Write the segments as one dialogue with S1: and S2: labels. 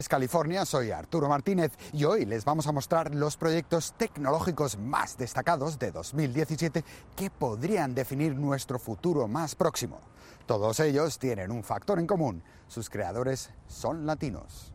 S1: California, soy Arturo Martínez y hoy les vamos a mostrar los proyectos tecnológicos más destacados de 2017 que podrían definir nuestro futuro más próximo. Todos ellos tienen un factor en común: sus creadores son latinos.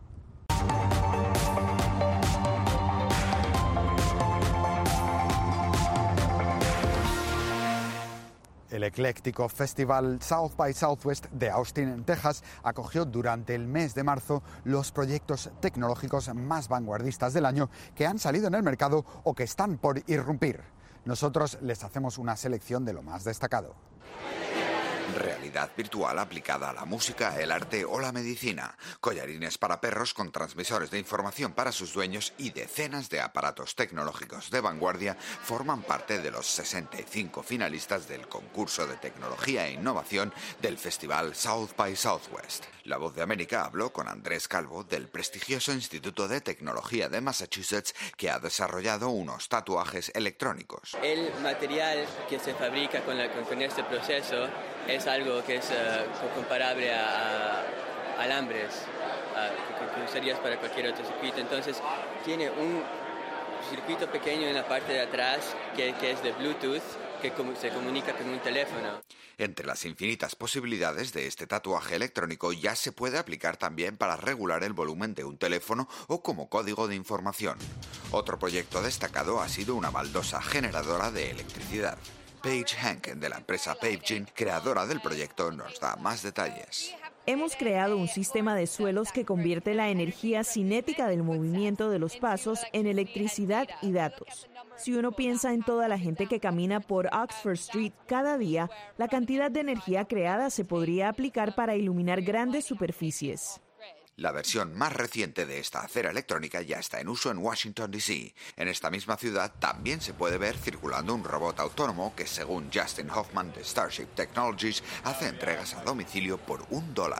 S1: El ecléctico festival South by Southwest de Austin, en Texas, acogió durante el mes de marzo los proyectos tecnológicos más vanguardistas del año que han salido en el mercado o que están por irrumpir. Nosotros les hacemos una selección de lo más destacado.
S2: Realidad virtual aplicada a la música, el arte o la medicina. Collarines para perros con transmisores de información para sus dueños y decenas de aparatos tecnológicos de vanguardia forman parte de los 65 finalistas del concurso de tecnología e innovación del festival South by Southwest. La Voz de América habló con Andrés Calvo del prestigioso Instituto de Tecnología de Massachusetts, que ha desarrollado unos tatuajes electrónicos.
S3: El material que se fabrica con este proceso es algo que es comparable a alambres que usarías para cualquier otro circuito. Entonces tiene un circuito pequeño en la parte de atrás que es de Bluetooth, que se comunica con un teléfono.
S2: Entre las infinitas posibilidades de este tatuaje electrónico ya se puede aplicar también para regular el volumen de un teléfono o como código de información. Otro proyecto destacado ha sido una baldosa generadora de electricidad. Paige Hanken, de la empresa PaveGen, creadora del proyecto, nos da más detalles.
S4: Hemos creado un sistema de suelos que convierte la energía cinética del movimiento de los pasos en electricidad y datos. Si uno piensa en toda la gente que camina por Oxford Street cada día, la cantidad de energía creada se podría aplicar para iluminar grandes superficies.
S2: La versión más reciente de esta acera electrónica ya está en uso en Washington, D.C. En esta misma ciudad también se puede ver circulando un robot autónomo que, según Justin Hoffman de Starship Technologies, hace entregas a domicilio por $1.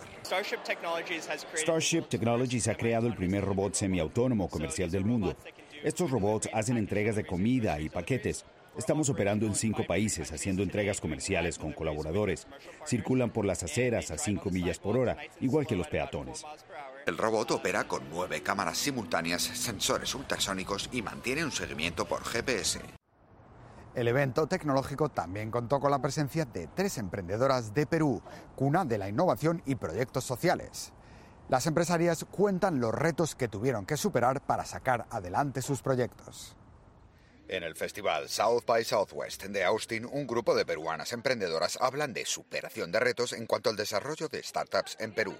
S5: Starship Technologies ha creado el primer robot semiautónomo comercial del mundo. Estos robots hacen entregas de comida y paquetes. Estamos operando en 5 países, haciendo entregas comerciales con colaboradores. Circulan por las aceras a 5 millas por hora, igual que los peatones.
S2: El robot opera con 9 cámaras simultáneas, sensores ultrasónicos y mantiene un seguimiento por GPS.
S1: El evento tecnológico también contó con la presencia de 3 emprendedoras de Perú, cuna de la innovación y proyectos sociales. Las empresarias cuentan los retos que tuvieron que superar para sacar adelante sus proyectos.
S2: En el festival South by Southwest de Austin, un grupo de peruanas emprendedoras hablan de superación de retos en cuanto al desarrollo de startups en Perú.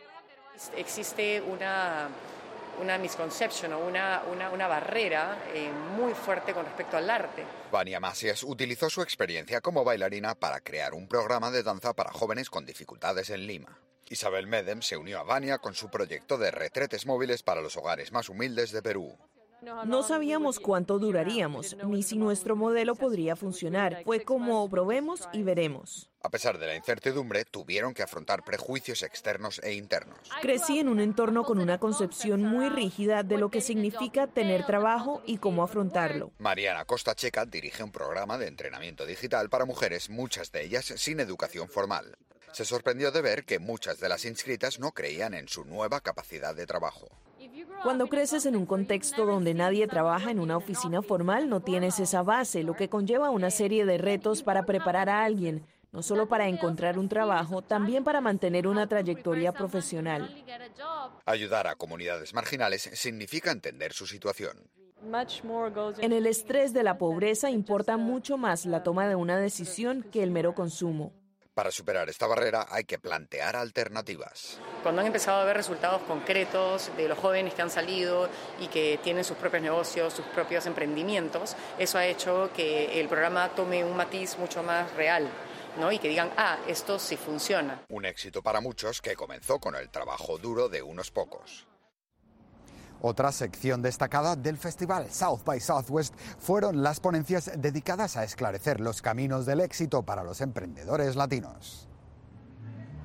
S6: Existe una misconception o una barrera muy fuerte con respecto al arte.
S2: Vania Masias utilizó su experiencia como bailarina para crear un programa de danza para jóvenes con dificultades en Lima. Isabel Medem se unió a Vania con su proyecto de retretes móviles para los hogares más humildes de Perú.
S4: No sabíamos cuánto duraríamos, ni si nuestro modelo podría funcionar. Fue como probemos y veremos.
S2: A pesar de la incertidumbre, tuvieron que afrontar prejuicios externos e internos.
S4: Crecí en un entorno con una concepción muy rígida de lo que significa tener trabajo y cómo afrontarlo.
S2: Mariana Costa Checa dirige un programa de entrenamiento digital para mujeres, muchas de ellas sin educación formal. Se sorprendió de ver que muchas de las inscritas no creían en su nueva capacidad de trabajo.
S4: Cuando creces en un contexto donde nadie trabaja en una oficina formal, no tienes esa base, lo que conlleva una serie de retos para preparar a alguien, no solo para encontrar un trabajo, también para mantener una trayectoria profesional.
S2: Ayudar a comunidades marginales significa entender su situación.
S4: En el estrés de la pobreza importa mucho más la toma de una decisión que el mero consumo.
S2: Para superar esta barrera hay que plantear alternativas.
S6: Cuando han empezado a ver resultados concretos de los jóvenes que han salido y que tienen sus propios negocios, sus propios emprendimientos, eso ha hecho que el programa tome un matiz mucho más real, ¿no? Y que digan, esto sí funciona.
S2: Un éxito para muchos que comenzó con el trabajo duro de unos pocos.
S1: Otra sección destacada del festival South by Southwest fueron las ponencias dedicadas a esclarecer los caminos del éxito para los emprendedores latinos.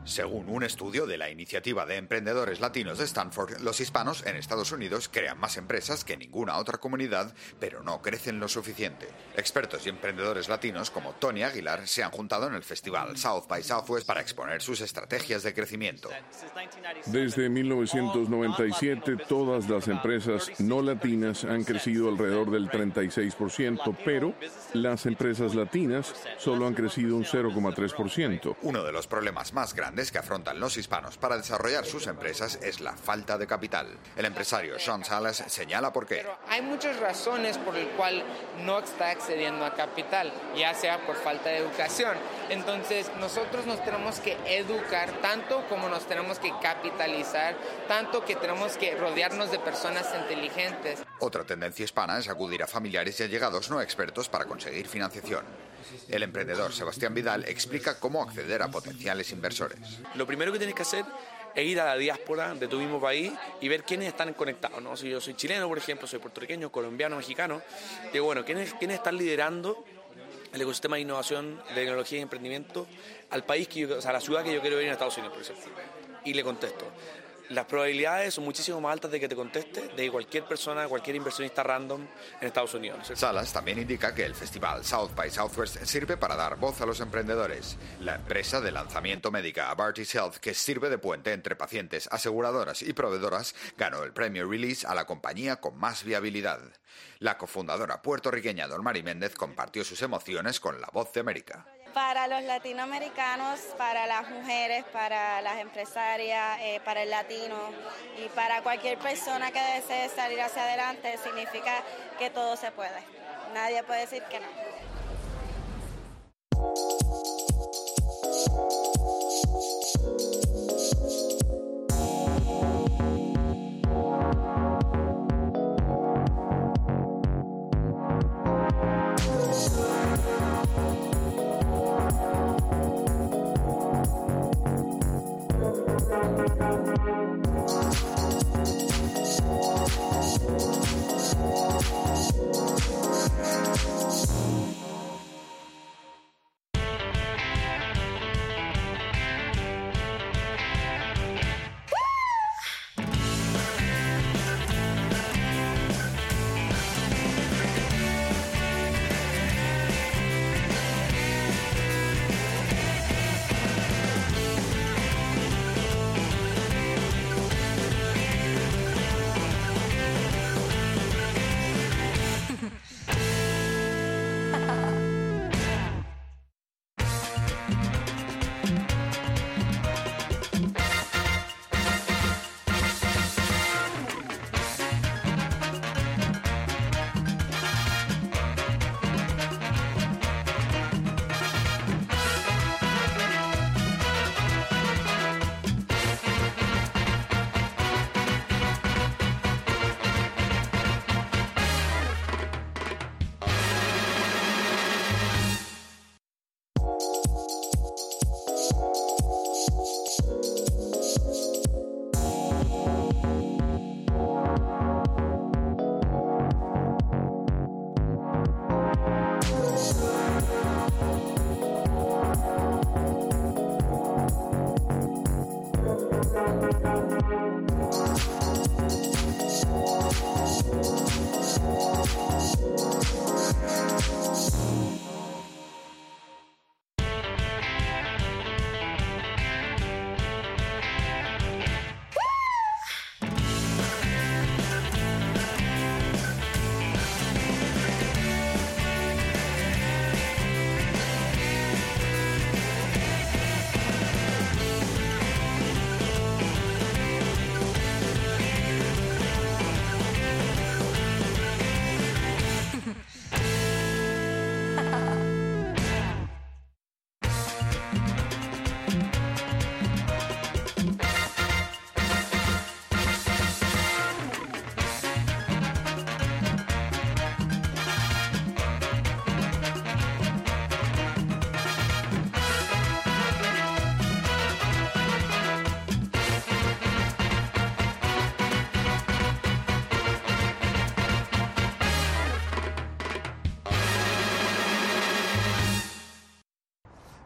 S2: Según un estudio de la Iniciativa de Emprendedores Latinos de Stanford, los hispanos en Estados Unidos crean más empresas que ninguna otra comunidad, pero no crecen lo suficiente. Expertos y emprendedores latinos como Tony Aguilar se han juntado en el festival South by Southwest para exponer sus estrategias de crecimiento.
S7: Desde 1997, todas las empresas no latinas han crecido alrededor del 36%, pero las empresas latinas solo han crecido un 0,3%.
S2: Uno de los problemas más grandes que afrontan los hispanos para desarrollar sus empresas es la falta de capital. El empresario Sean Salas señala por qué.
S8: Pero hay muchas razones por las cuales no está accediendo a capital, ya sea por falta de educación. Entonces nosotros nos tenemos que educar tanto como nos tenemos que capitalizar, tanto que tenemos que rodearnos de personas inteligentes.
S2: Otra tendencia hispana es acudir a familiares y allegados no expertos para conseguir financiación. El emprendedor Sebastián Vidal explica cómo acceder a potenciales inversores.
S9: Lo primero que tienes que hacer es ir a la diáspora de tu mismo país y ver quiénes están conectados, ¿no? Si yo soy chileno, por ejemplo, soy puertorriqueño, colombiano, mexicano, digo, bueno, ¿quiénes están liderando el ecosistema de innovación, de tecnología y emprendimiento al país a la ciudad que yo quiero ir en Estados Unidos, por ejemplo? Y le contesto. Las probabilidades son muchísimo más altas de que te conteste de cualquier persona, cualquier inversionista random en Estados Unidos, ¿no?
S2: Salas también indica que el festival South by Southwest sirve para dar voz a los emprendedores. La empresa de lanzamiento médica Abartis Health, que sirve de puente entre pacientes, aseguradoras y proveedoras, ganó el premio Release a la compañía con más viabilidad. La cofundadora puertorriqueña Dolmari Méndez compartió sus emociones con La Voz de América.
S10: Para los latinoamericanos, para las mujeres, para las empresarias, para el latino y para cualquier persona que desee salir hacia adelante, significa que todo se puede. Nadie puede decir que no.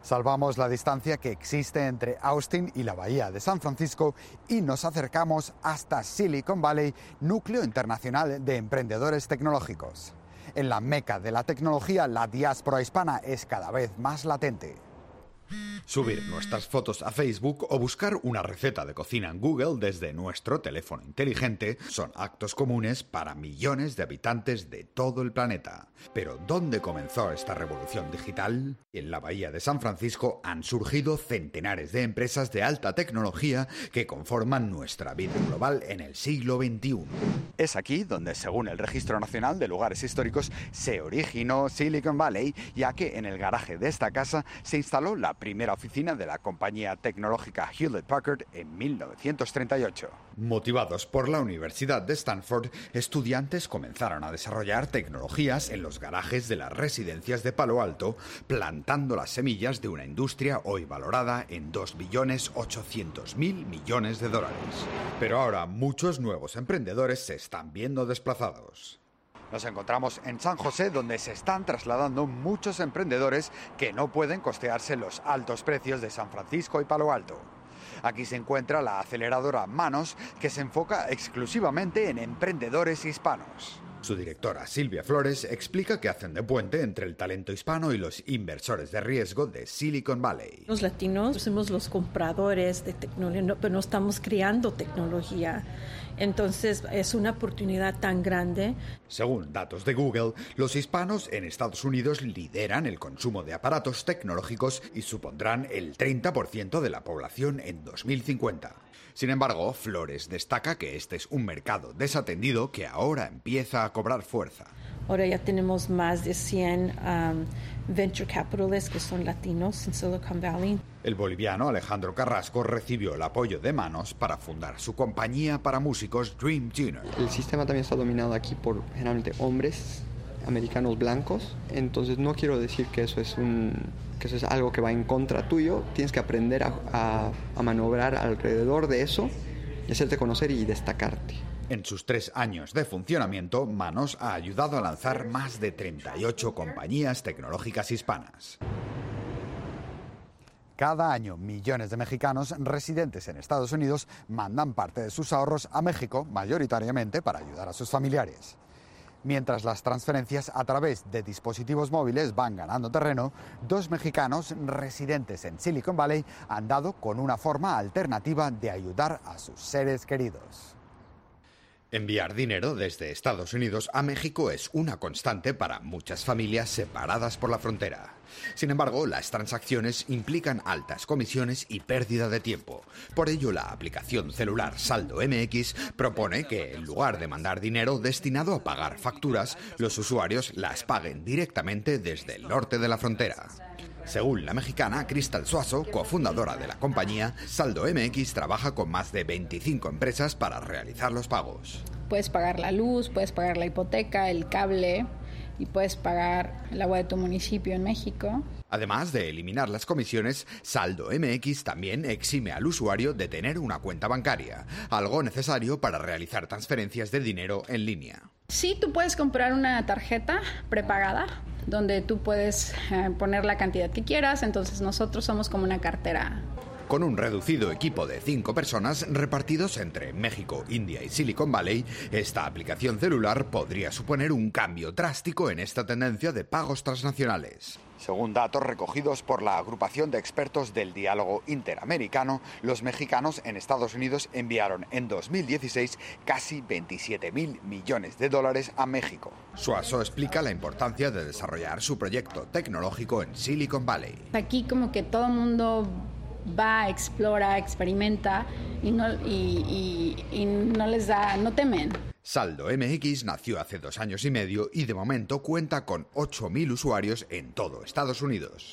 S1: Salvamos la distancia que existe entre Austin y la bahía de San Francisco y nos acercamos hasta Silicon Valley, núcleo internacional de emprendedores tecnológicos. En la meca de la tecnología, la diáspora hispana es cada vez más latente. Subir nuestras fotos a Facebook o buscar una receta de cocina en Google desde nuestro teléfono inteligente son actos comunes para millones de habitantes de todo el planeta. Pero ¿dónde comenzó esta revolución digital? En la bahía de San Francisco han surgido centenares de empresas de alta tecnología que conforman nuestra vida global en el siglo XXI. Es aquí donde, según el Registro Nacional de Lugares Históricos, se originó Silicon Valley, ya que en el garaje de esta casa se instaló la primera oficina de la compañía tecnológica Hewlett Packard en 1938. Motivados por la Universidad de Stanford, estudiantes comenzaron a desarrollar tecnologías en los garajes de las residencias de Palo Alto, plantando las semillas de una industria hoy valorada en $2.800.000 millones. Pero ahora muchos nuevos emprendedores se están viendo desplazados. Nos encontramos en San José, donde se están trasladando muchos emprendedores que no pueden costearse los altos precios de San Francisco y Palo Alto. Aquí se encuentra la aceleradora Manos, que se enfoca exclusivamente en emprendedores hispanos. Su directora, Silvia Flores, explica que hacen de puente entre el talento hispano y los inversores de riesgo de Silicon Valley.
S11: Los latinos somos los compradores de tecnología, pero no estamos creando tecnología. Entonces es una oportunidad tan grande.
S1: Según datos de Google, los hispanos en Estados Unidos lideran el consumo de aparatos tecnológicos y supondrán el 30% de la población en 2050. Sin embargo, Flores destaca que este es un mercado desatendido que ahora empieza a cobrar fuerza.
S11: Ahora ya tenemos más de 100 venture capitalists que son latinos en Silicon Valley.
S1: El boliviano Alejandro Carrasco recibió el apoyo de Manos para fundar su compañía para músicos Dream Tuner.
S12: El sistema también está dominado aquí por generalmente hombres americanos blancos, entonces no quiero decir que eso es algo que va en contra tuyo. Tienes que aprender a maniobrar alrededor de eso y hacerte conocer y destacarte.
S1: En sus 3 años de funcionamiento, Manos ha ayudado a lanzar más de 38 compañías tecnológicas hispanas. Cada año, millones de mexicanos residentes en Estados Unidos mandan parte de sus ahorros a México, mayoritariamente para ayudar a sus familiares. Mientras las transferencias a través de dispositivos móviles van ganando terreno, 2 mexicanos residentes en Silicon Valley han dado con una forma alternativa de ayudar a sus seres queridos. Enviar dinero desde Estados Unidos a México es una constante para muchas familias separadas por la frontera. Sin embargo, las transacciones implican altas comisiones y pérdida de tiempo. Por ello, la aplicación celular Saldo MX propone que, en lugar de mandar dinero destinado a pagar facturas, los usuarios las paguen directamente desde el norte de la frontera. Según la mexicana Cristal Suazo, cofundadora de la compañía, Saldo MX trabaja con más de 25 empresas para realizar los pagos.
S13: Puedes pagar la luz, puedes pagar la hipoteca, el cable y puedes pagar el agua de tu municipio en México.
S1: Además de eliminar las comisiones, Saldo MX también exime al usuario de tener una cuenta bancaria, algo necesario para realizar transferencias de dinero en línea.
S13: Sí, tú puedes comprar una tarjeta prepagada donde tú puedes poner la cantidad que quieras, entonces nosotros somos como una cartera.
S1: Con un reducido equipo de 5 personas repartidos entre México, India y Silicon Valley, esta aplicación celular podría suponer un cambio drástico en esta tendencia de pagos transnacionales. Según datos recogidos por la agrupación de expertos del diálogo interamericano, los mexicanos en Estados Unidos enviaron en 2016 casi $27.000 millones a México. Suazo explica la importancia de desarrollar su proyecto tecnológico en Silicon Valley.
S13: Aquí como que todo el mundo va, explora, experimenta y no temen.
S1: Saldo MX nació hace 2 años y medio y de momento cuenta con 8.000 usuarios en todo Estados Unidos.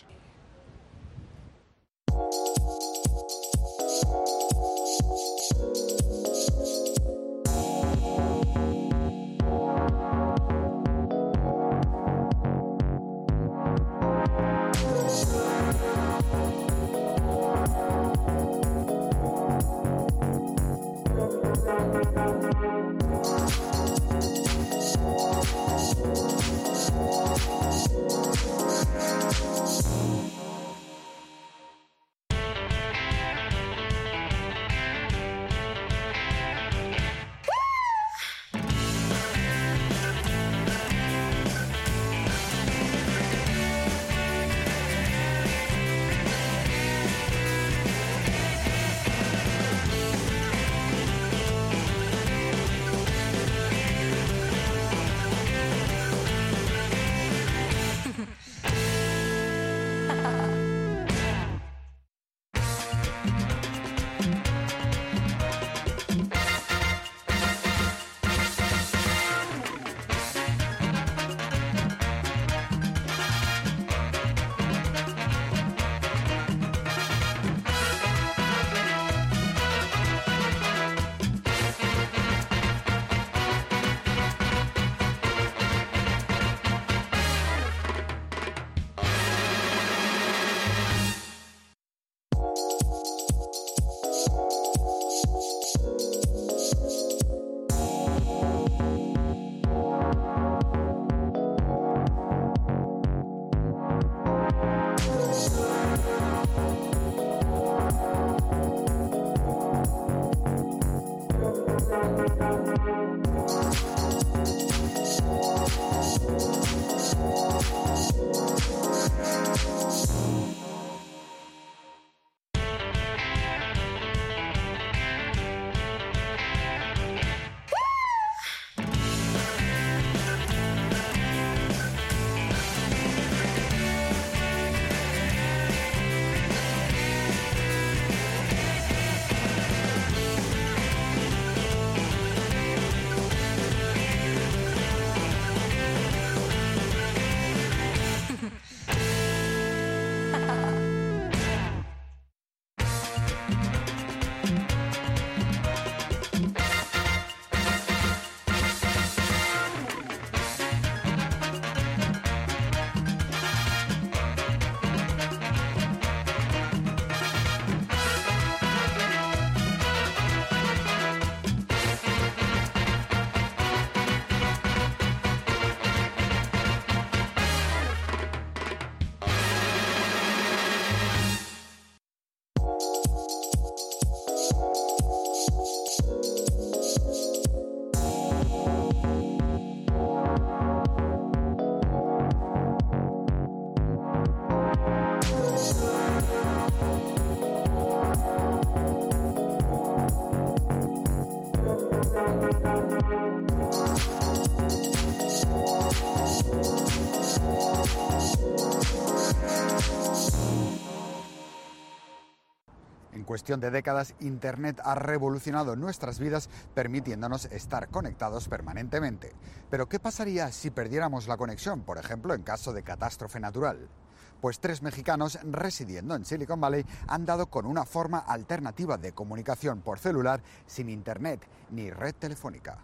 S1: cuestión de décadas, Internet ha revolucionado nuestras vidas, permitiéndonos estar conectados permanentemente. Pero ¿qué pasaría si perdiéramos la conexión, por ejemplo, en caso de catástrofe natural? Pues 3 mexicanos residiendo en Silicon Valley han dado con una forma alternativa de comunicación por celular sin Internet ni red telefónica.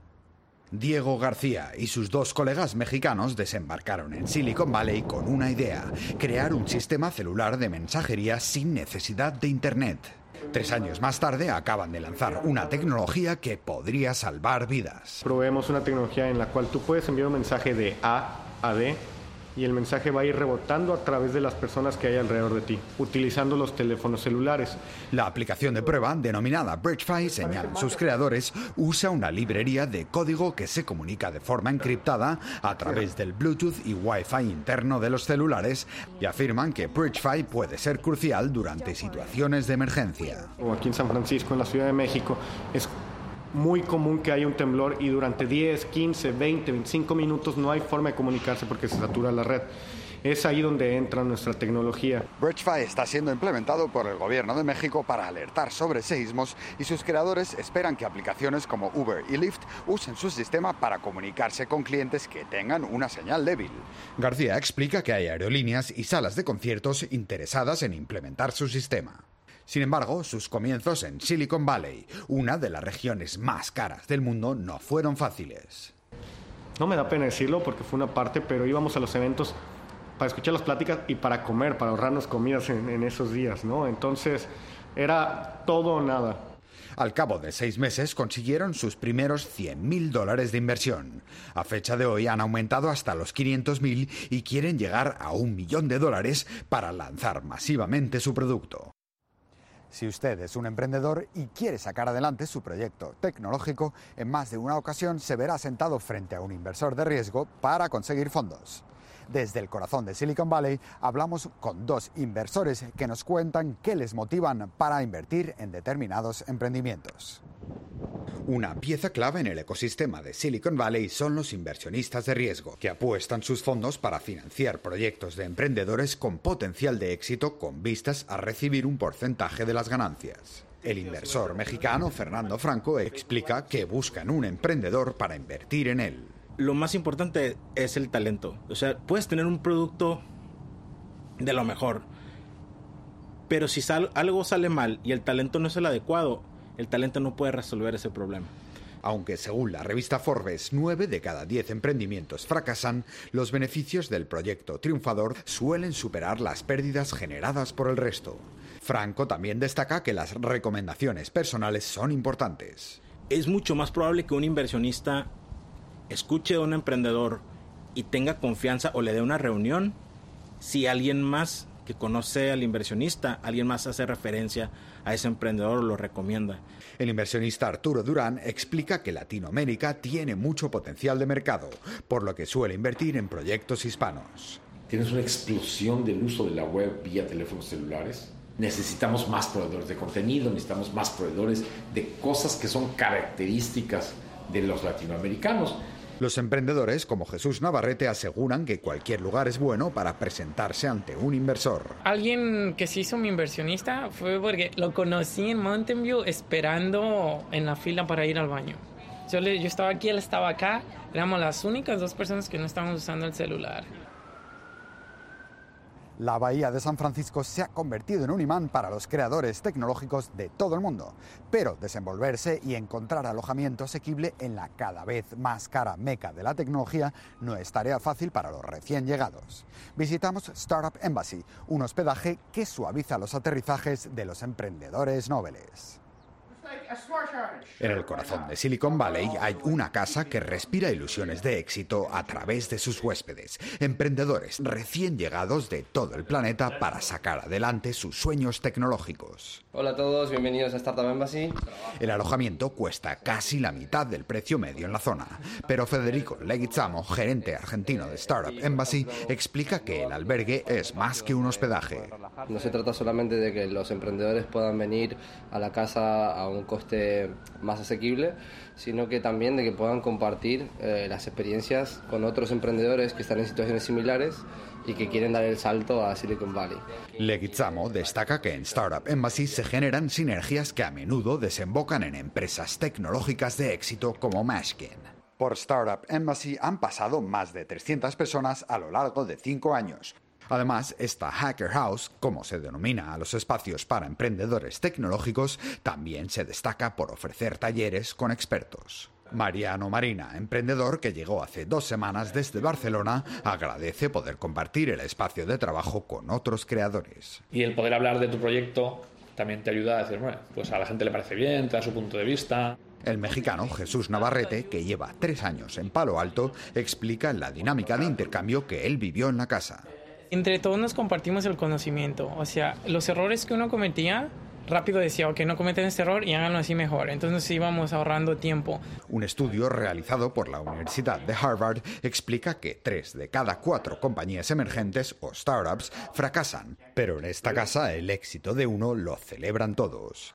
S1: Diego García y sus 2 colegas mexicanos desembarcaron en Silicon Valley con una idea: crear un sistema celular de mensajería sin necesidad de Internet. 3 años más tarde acaban de lanzar una tecnología que podría salvar vidas.
S14: Proveemos una tecnología en la cual tú puedes enviar un mensaje de A a D y el mensaje va a ir rebotando a través de las personas que hay alrededor de ti, utilizando los teléfonos celulares.
S1: La aplicación de prueba, denominada BridgeFi, señalan sus creadores, usa una librería de código que se comunica de forma encriptada a través del Bluetooth y Wi-Fi interno de los celulares y afirman que BridgeFi puede ser crucial durante situaciones de emergencia.
S14: O aquí en San Francisco, en la Ciudad de México, es muy común que haya un temblor y durante 10, 15, 20, 25 minutos no hay forma de comunicarse porque se satura la red. Es ahí donde entra nuestra tecnología.
S1: BridgeFi está siendo implementado por el Gobierno de México para alertar sobre seísmos y sus creadores esperan que aplicaciones como Uber y Lyft usen su sistema para comunicarse con clientes que tengan una señal débil. García explica que hay aerolíneas y salas de conciertos interesadas en implementar su sistema. Sin embargo, sus comienzos en Silicon Valley, una de las regiones más caras del mundo, no fueron fáciles.
S14: No me da pena decirlo porque fue una parte, pero íbamos a los eventos para escuchar las pláticas y para comer, para ahorrarnos comidas en esos días, ¿no? Entonces, era todo o nada.
S1: Al cabo de 6 meses consiguieron sus primeros $100,000 de inversión. A fecha de hoy han aumentado hasta los 500,000 y quieren llegar a $1,000,000 para lanzar masivamente su producto. Si usted es un emprendedor y quiere sacar adelante su proyecto tecnológico, en más de una ocasión se verá sentado frente a un inversor de riesgo para conseguir fondos. Desde el corazón de Silicon Valley hablamos con 2 inversores que nos cuentan qué les motivan para invertir en determinados emprendimientos. Una pieza clave en el ecosistema de Silicon Valley son los inversionistas de riesgo, que apuestan sus fondos para financiar proyectos de emprendedores con potencial de éxito con vistas a recibir un porcentaje de las ganancias. El inversor mexicano Fernando Franco explica que buscan un emprendedor para invertir en él.
S15: Lo más importante es el talento. O sea, puedes tener un producto de lo mejor, pero si algo sale mal y el talento no es el adecuado, el talento no puede resolver ese problema.
S1: Aunque según la revista Forbes, 9 de cada 10 emprendimientos fracasan, los beneficios del proyecto triunfador suelen superar las pérdidas generadas por el resto. Franco también destaca que las recomendaciones personales son importantes.
S15: Es mucho más probable que un inversionista escuche a un emprendedor y tenga confianza o le dé una reunión si alguien más que conoce al inversionista, alguien más hace referencia a ese emprendedor o lo recomienda.
S1: El inversionista Arturo Durán explica que Latinoamérica tiene mucho potencial de mercado, por lo que suele invertir en proyectos hispanos.
S16: Tienes una explosión del uso de la web vía teléfonos celulares. Necesitamos más proveedores de contenido, necesitamos más proveedores de cosas que son características de los latinoamericanos.
S1: Los emprendedores, como Jesús Navarrete, aseguran que cualquier lugar es bueno para presentarse ante un inversor.
S17: Alguien que se hizo mi inversionista fue porque lo conocí en Mountain View esperando en la fila para ir al baño. Yo estaba aquí, él estaba acá. Éramos las únicas 2 personas que no estábamos usando el celular.
S1: La bahía de San Francisco se ha convertido en un imán para los creadores tecnológicos de todo el mundo, pero desenvolverse y encontrar alojamiento asequible en la cada vez más cara meca de la tecnología no es tarea fácil para los recién llegados. Visitamos Startup Embassy, un hospedaje que suaviza los aterrizajes de los emprendedores nobles. En el corazón de Silicon Valley hay una casa que respira ilusiones de éxito a través de sus huéspedes, emprendedores recién llegados de todo el planeta para sacar adelante sus sueños tecnológicos.
S18: Hola a todos, bienvenidos a Startup Embassy.
S1: El alojamiento cuesta casi la mitad del precio medio en la zona, pero Federico Leguizamo, gerente argentino de Startup Embassy, explica que el albergue es más que un hospedaje.
S18: No se trata solamente de que los emprendedores puedan venir a la casa a un un coste más asequible, sino que también de que puedan compartir las experiencias con otros emprendedores que están en situaciones similares y que quieren dar el salto a Silicon Valley.
S1: Leguizamo destaca que en Startup Embassy se generan sinergias que a menudo desembocan en empresas tecnológicas de éxito como Mashkin. Por Startup Embassy han pasado más de 300 personas a lo largo de 5 años. Además, esta Hacker House, como se denomina a los espacios para emprendedores tecnológicos, también se destaca por ofrecer talleres con expertos. Mariano Marina, emprendedor que llegó hace 2 semanas desde Barcelona, agradece poder compartir el espacio de trabajo con otros creadores.
S19: Y el poder hablar de tu proyecto también te ayuda a decir, bueno, pues a la gente le parece bien, te da su punto de vista.
S1: El mexicano Jesús Navarrete, que lleva 3 años en Palo Alto, explica la dinámica de intercambio que él vivió en la casa.
S17: Entre todos nos compartimos el conocimiento, o sea, los errores que uno cometía, rápido decía, ok, no cometen este error y háganlo así mejor. Entonces nos íbamos ahorrando tiempo.
S1: Un estudio realizado por la Universidad de Harvard explica que 3 de cada 4 compañías emergentes o startups fracasan, pero en esta casa el éxito de uno lo celebran todos.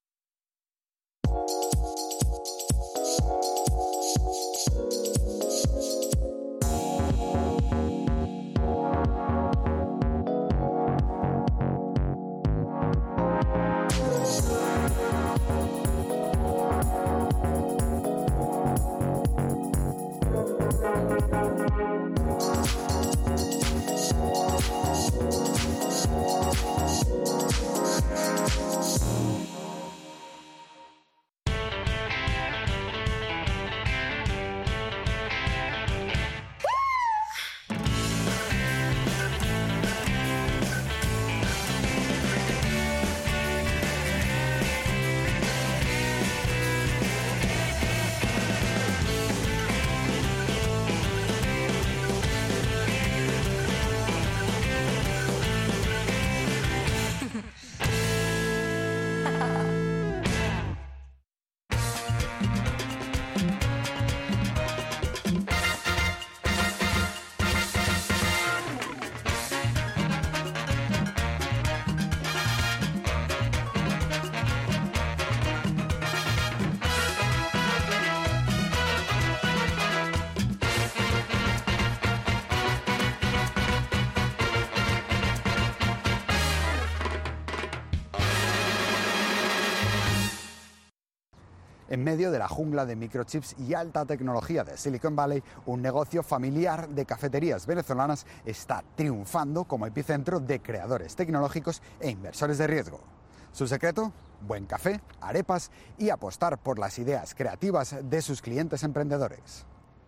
S1: En medio de la jungla de microchips y alta tecnología de Silicon Valley, un negocio familiar de cafeterías venezolanas está triunfando como epicentro de creadores tecnológicos e inversores de riesgo. ¿Su secreto? Buen café, arepas y apostar por las ideas creativas de sus clientes emprendedores.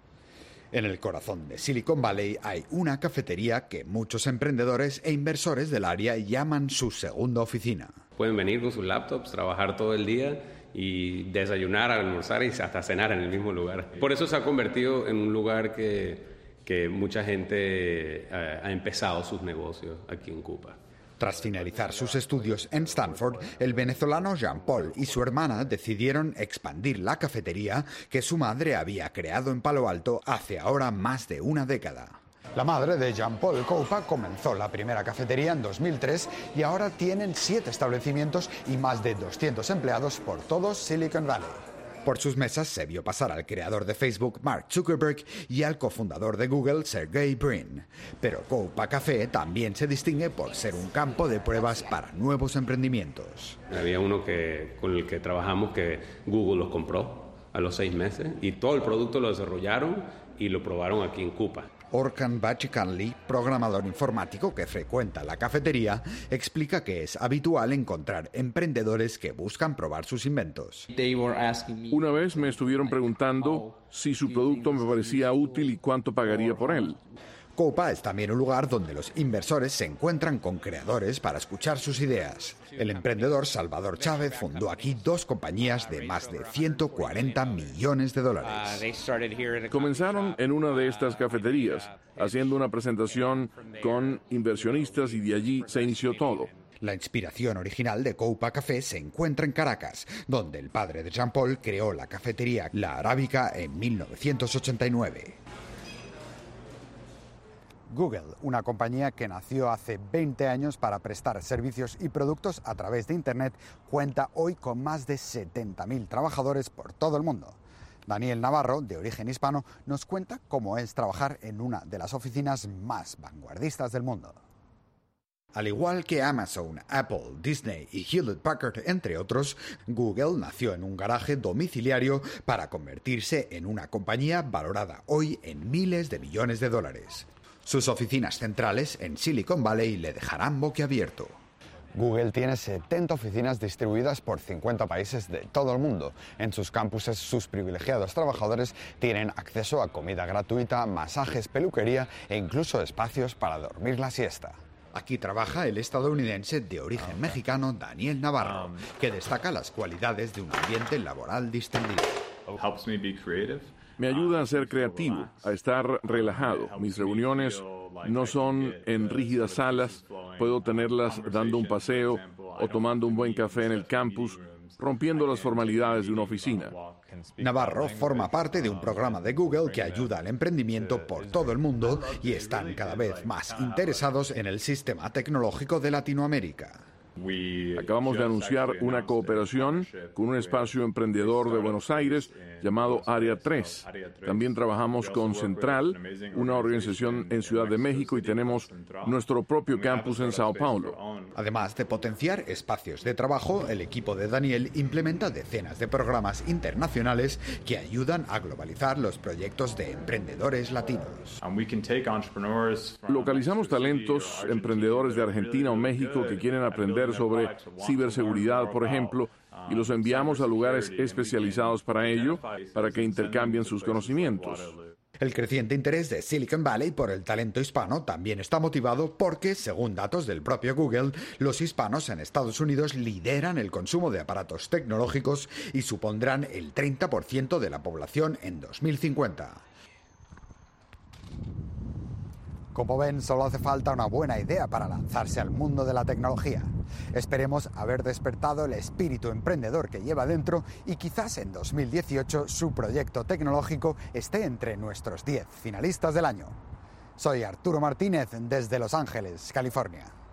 S1: En el corazón de Silicon Valley hay una cafetería que muchos emprendedores e inversores del área llaman su segunda oficina.
S20: Pueden venir con sus laptops, trabajar todo el día y desayunar, almorzar y hasta cenar en el mismo lugar. Por eso se ha convertido en un lugar que mucha gente ha empezado sus negocios aquí en Cupa.
S1: Tras finalizar sus estudios en Stanford, el venezolano Jean-Paul y su hermana decidieron expandir la cafetería que su madre había creado en Palo Alto hace ahora más de una década. La madre de Jean-Paul Coupa comenzó la primera cafetería en 2003 y ahora tienen 7 establecimientos y más de 200 empleados por todo Silicon Valley. Por sus mesas se vio pasar al creador de Facebook, Mark Zuckerberg, y al cofundador de Google, Sergey Brin. Pero Coupa Café también se distingue por ser un campo de pruebas para nuevos emprendimientos.
S20: Había uno con el que trabajamos que Google los compró a los 6 meses y todo el producto lo desarrollaron y lo probaron aquí en Cupa.
S1: Orkan Bachikanli, programador informático que frecuenta la cafetería, explica que es habitual encontrar emprendedores que buscan probar sus inventos.
S7: Una vez me estuvieron preguntando si su producto me parecía útil y cuánto pagaría por él.
S1: Coupa es también un lugar donde los inversores se encuentran con creadores para escuchar sus ideas. El emprendedor Salvador Chávez fundó aquí 2 compañías de más de $140 millones.
S7: Comenzaron en una de estas cafeterías, haciendo una presentación con inversionistas y de allí se inició todo.
S1: La inspiración original de Coupa Café se encuentra en Caracas, donde el padre de Jean-Paul creó la cafetería La Arábica en 1989. Google, una compañía que nació hace 20 años para prestar servicios y productos a través de Internet, cuenta hoy con más de 70.000 trabajadores por todo el mundo. Daniel Navarro, de origen hispano, nos cuenta cómo es trabajar en una de las oficinas más vanguardistas del mundo. Al igual que Amazon, Apple, Disney y Hewlett Packard, entre otros, Google nació en un garaje domiciliario para convertirse en una compañía valorada hoy en miles de millones de dólares. Sus oficinas centrales en Silicon Valley le dejarán boquiabierto. Google tiene 70 oficinas distribuidas por 50 países de todo el mundo. En sus campuses, sus privilegiados trabajadores tienen acceso a comida gratuita, masajes, peluquería e incluso espacios para dormir la siesta. Aquí trabaja el estadounidense de origen mexicano Daniel Navarro, que destaca las cualidades de un ambiente laboral distendido.
S7: Me ayuda a ser creativo, a estar relajado. Mis reuniones no son en rígidas salas, puedo tenerlas dando un paseo o tomando un buen café en el campus, rompiendo las formalidades de una oficina.
S1: Navarro forma parte de un programa de Google que ayuda al emprendimiento por todo el mundo y están cada vez más interesados en el sistema tecnológico de Latinoamérica.
S7: Acabamos de anunciar una cooperación con un espacio emprendedor de Buenos Aires llamado Área 3. También trabajamos con Central, una organización en Ciudad de México, y tenemos nuestro propio campus en Sao Paulo.
S1: Además de potenciar espacios de trabajo, el equipo de Daniel implementa decenas de programas internacionales que ayudan a globalizar los proyectos de emprendedores latinos.
S7: Localizamos talentos, emprendedores de Argentina o México que quieren aprender sobre ciberseguridad, por ejemplo, y los enviamos a lugares especializados para ello, para que intercambien sus conocimientos.
S1: El creciente interés de Silicon Valley por el talento hispano también está motivado porque, según datos del propio Google, los hispanos en Estados Unidos lideran el consumo de aparatos tecnológicos y supondrán el 30% de la población en 2050. Como ven, solo hace falta una buena idea para lanzarse al mundo de la tecnología. Esperemos haber despertado el espíritu emprendedor que lleva dentro y quizás en 2018 su proyecto tecnológico esté entre nuestros 10 finalistas del año. Soy Arturo Martínez desde Los Ángeles, California.